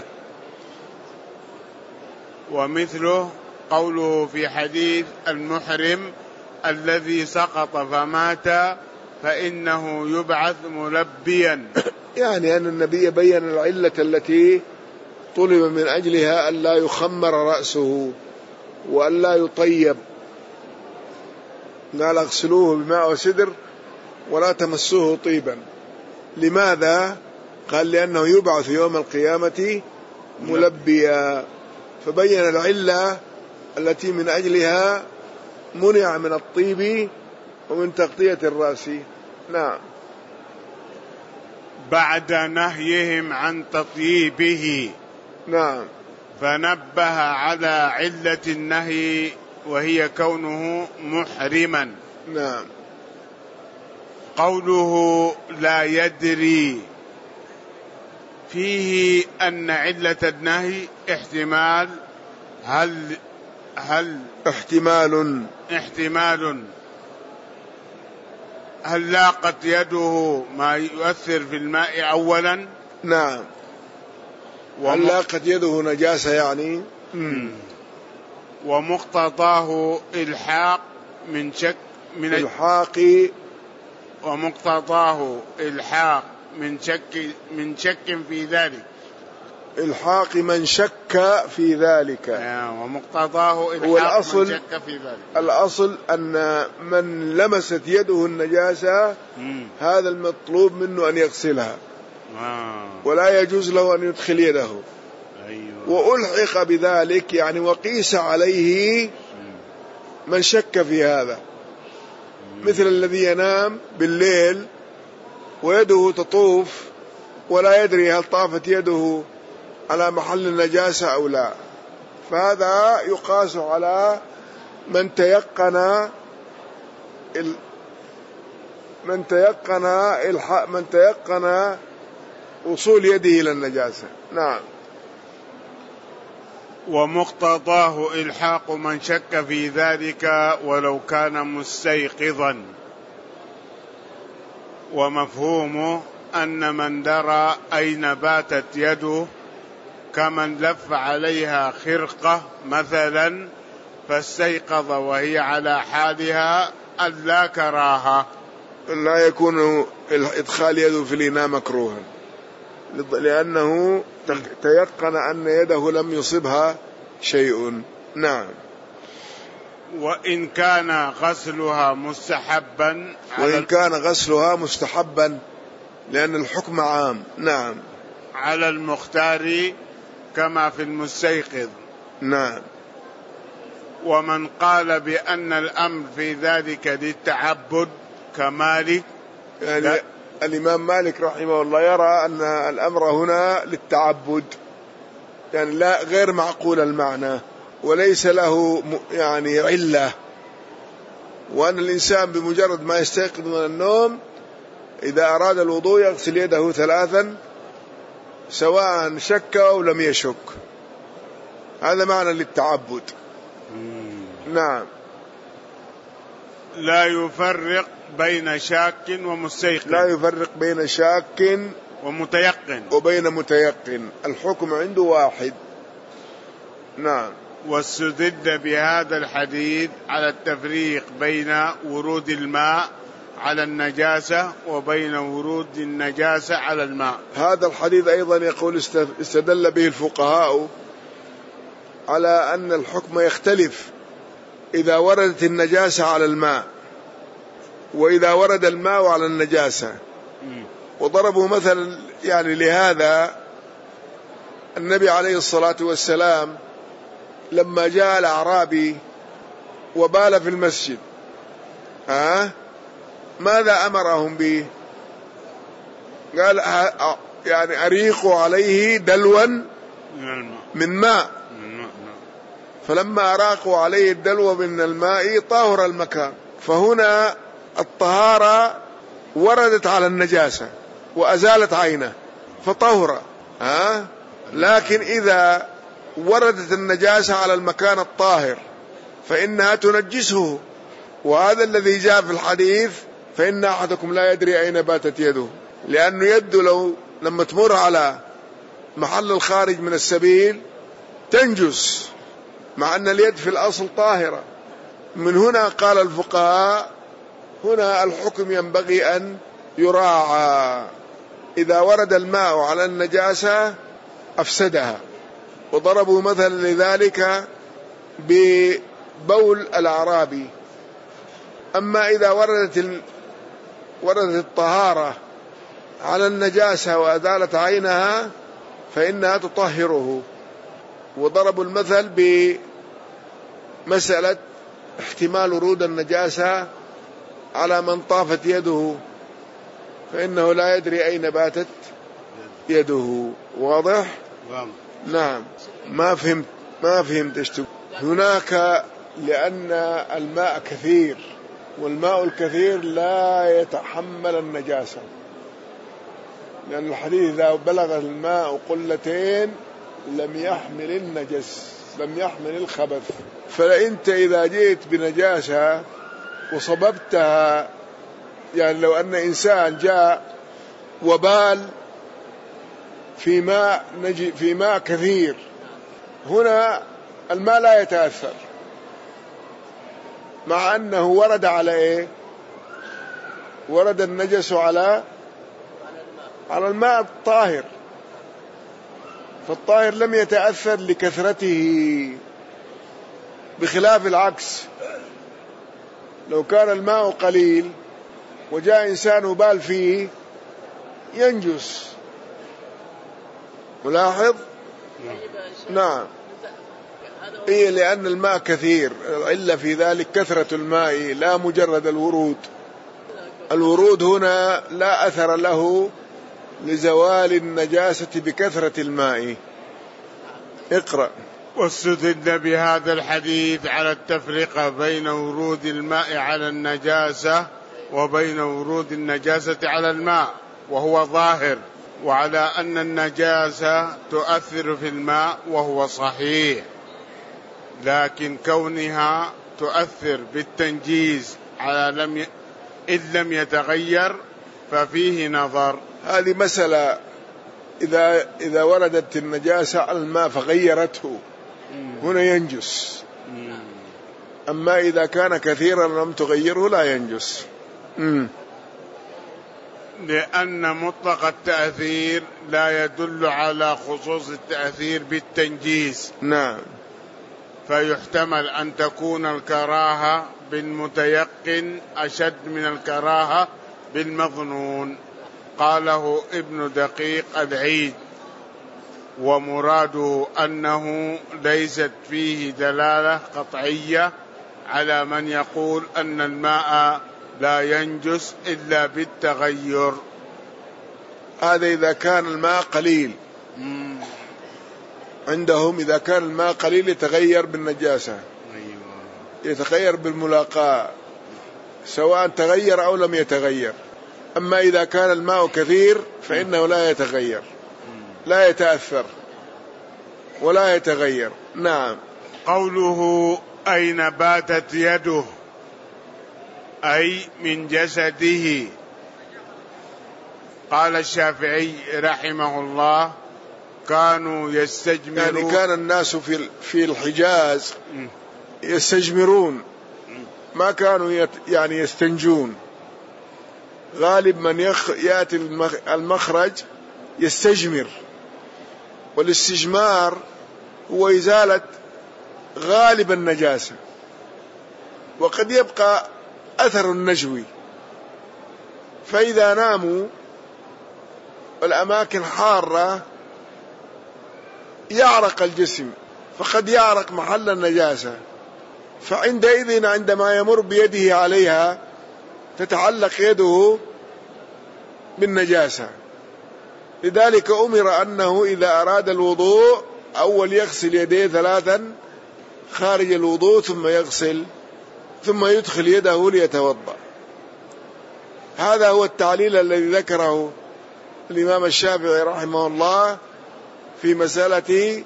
ومثله قوله في حديث المحرم الذي سقط فمات فإنه يبعث ملبيا، يعني أن النبي بين العلة التي طلب من أجلها ألا يخمر رأسه وألا يطيب، قال اغسلوه بماء وسدر ولا تمسوه طيبا. لماذا؟ قال لأنه يبعث يوم القيامة ملبيا، فبين العلة التي من أجلها منع من الطيب ومن تغطية الرأس. نعم. بعد نهيهم عن تطييبه. نعم. فنبه على علة النهي وهي كونه محرما. نعم. قوله لا يدري فيه أن علة النهي احتمال هل هل احتمال احتمال هل لاقت يده ما يؤثر في الماء أولا. نعم. هل لاقت يده نجاسة يعني. مم. ومقتضاه الحاق من شك من الحاق ومقتضاه الحاق من شك من شك في ذلك. الحاق من شك في ذلك. ومقتضاه الحاق من شك في ذلك. الأصل أن من لمست يده النجاسة مم. هذا المطلوب منه أن يغسلها. آه. ولا يجوز له أن يدخل يده. أيوة. وألحق بذلك يعني وقيس عليه من شك في هذا، مثل الذي ينام بالليل ويده تطوف ولا يدري هل طافت يده على محل النجاسة أو لا، فهذا يقاس على من تيقن ال... من تيقن الح... من تيقن وصول يده إلى النجاسة. نعم. ومقتضاه إلحاق من شك في ذلك ولو كان مستيقظا. ومفهومه أن من درى أين باتت يده كمن لف عليها خرقة مثلا فاستيقظ وهي على حالها ألا كراهة، لا يكون إدخال يده في الإناء مكروها، لأنه تيقن أن يده لم يصبها شيء. نعم. وإن كان غسلها مستحبا وإن كان غسلها مستحبا لأن الحكم عام. نعم. على المختار كما في المستيقظ. نعم. ومن قال بأن الأمر في ذلك للتعبد كمالك، يعني الإمام مالك رحمه الله يرى أن الأمر هنا للتعبد، يعني لا غير معقول المعنى وليس له يعني علة، وأن الإنسان بمجرد ما يستيقظ من النوم إذا أراد الوضوء يغسل يده ثلاثا سواء شك أو لم يشك، هذا معنى للتعبد. نعم. لا يفرق بين شاك ومستيقن. لا يفرق بين شاك ومتيقن وبين متيقن، الحكم عنده واحد. نعم. واستدل بهذا الحديث على التفريق بين ورود الماء على النجاسة وبين ورود النجاسة على الماء. هذا الحديث أيضا يقول استدل به الفقهاء على أن الحكم يختلف إذا وردت النجاسة على الماء وإذا ورد الماء على النجاسة. وضربوا مثلا يعني لهذا النبي عليه الصلاة والسلام لما جاء الأعرابي وبال في المسجد ها ماذا أمرهم به؟ قال يعني أريقوا عليه دلوا من ماء، فلما أراقوا عليه الدلو من الماء طهر المكان. فهنا الطهارة وردت على النجاسة وأزالت عينه فطهر، ها؟ لكن إذا وردت النجاسة على المكان الطاهر فإنها تنجسه، وهذا الذي جاء في الحديث فإن أحدكم لا يدري أين باتت يده، لأنه يده لو لما تمر على محل الخارج من السبيل تنجس، مع أن اليد في الأصل طاهرة. من هنا قال الفقهاء هنا الحكم ينبغي أن يراعى، إذا ورد الماء على النجاسة أفسدها. وضربوا مثلا لذلك ببول الأعرابي. أما إذا وردت ال... وردت الطهارة على النجاسة وأزالت عينها فإنها تطهره. وضربوا المثل بمسألة احتمال ورود النجاسة على من طافت يده فإنه لا يدري أين باتت يده. واضح؟ نعم. ما فهمت ما فهمت ايش هناك، لأن الماء كثير والماء الكثير لا يتحمل النجاسة، لأن الحديث إذا بلغ الماء قلتين لم يحمل النجس لم يحمل الخبث. فأنت إذا جئت بنجاسة وصببتها، يعني لو أن إنسان جاء وبال في ماء نجي في ماء كثير، هنا الماء لا يتأثر، مع أنه ورد على إيه؟ ورد النجس على على الماء الطاهر، فالطاهر لم يتأثر لكثرته، بخلاف العكس. لو كان الماء قليل وجاء إنسان وبال فيه ينجس. ملاحظ؟ نعم. إيه، لأن الماء كثير، إلا في ذلك كثرة الماء لا مجرد الورود. الورود هنا لا أثر له لزوال النجاسة بكثرة الماء. اقرأ. واستدل بهذا الحديث على التفرقة بين ورود الماء على النجاسة وبين ورود النجاسة على الماء، وهو ظاهر، وعلى أن النجاسة تؤثر في الماء، وهو صحيح، لكن كونها تؤثر بالتنجيز على لم ي... إذ لم يتغير ففيه نظر. هذه مسألة إذا إذا وردت النجاسة على الماء فغيرته هنا ينجس، أما إذا كان كثيرا لم تغيره لا ينجس. مم. لأن مطلق التأثير لا يدل على خصوص التأثير بالتنجيس. نعم. فيحتمل أن تكون الكراهة بالمتيقن أشد من الكراهة بالمظنون. قاله ابن دقيق العيد، ومراده أنه ليست فيه دلالة قطعية على من يقول أن الماء لا ينجس إلا بالتغير. هذا إذا كان الماء قليل. مم. عندهم إذا كان الماء قليل يتغير بالنجاسة. أيوة. يتغير بالملاقاة سواء تغير أو لم يتغير. أما إذا كان الماء كثير فإنه لا يتغير، لا يتأثر ولا يتغير. نعم. قوله أين باتت يده أي من جسده. قال الشافعي رحمه الله كانوا يستجمرون، يعني كان الناس في في الحجاز يستجمرون، ما كانوا يعني يستنجون. غالب من يخ يأتي المخرج يستجمر، والاستجمار هو إزالة غالب النجاسة، وقد يبقى أثر النجوي. فإذا ناموا والأماكن حارة يعرق الجسم، فقد يعرق محل النجاسة، فعندئذ عندما يمر بيده عليها تتعلق يده بالنجاسة. لذلك أمر أنه إذا أراد الوضوء أول يغسل يديه ثلاثا خارج الوضوء، ثم يغسل ثم يدخل يده ليتوضأ. هذا هو التعليل الذي ذكره الإمام الشافعي رحمه الله في مسألة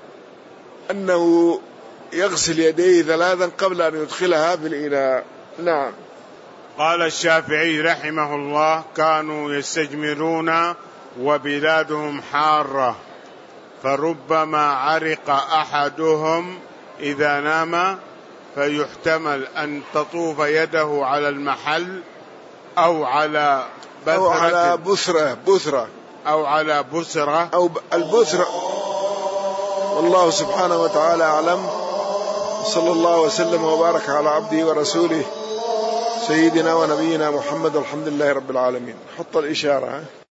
أنه يغسل يديه ثلاثا قبل أن يدخلها في الإناء. نعم. قال الشافعي رحمه الله كانوا يستجمرون وبلادهم حارة، فربما عرق أحدهم إذا نام، فيحتمل أن تطوف يده على المحل أو على بثرة أو على بثرة بثرة أو على بسرة أو البثرة. والله سبحانه وتعالى أعلم. صلى الله وسلم وبارك على عبده ورسوله سيدنا ونبينا محمد، الحمد لله رب العالمين. حط الإشارة.